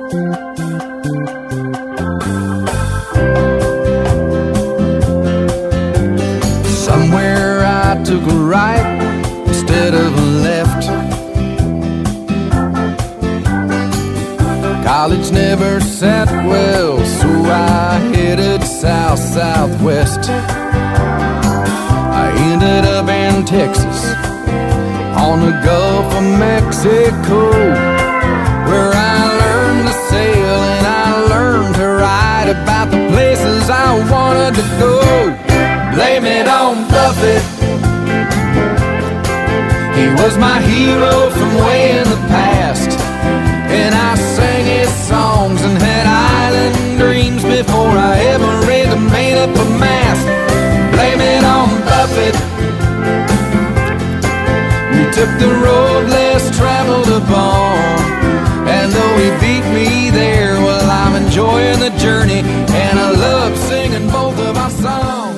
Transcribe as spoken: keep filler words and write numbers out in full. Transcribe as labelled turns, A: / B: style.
A: Somewhere I took a right instead of a left. College never sat well, so I headed south-southwest. I ended up in Texas, on the Gulf of Mexico, where I learned to sail and I learned to write about the places I wanted to go. Blame it on Buffett, he was my hero from way in the past, and I sang his songs and had island dreams before I ever read the made up a mast. Blame it on Buffett, we took the road less traveled upon, and though he beat me there, well, I'm enjoying the journey, and I love singing both of our songs.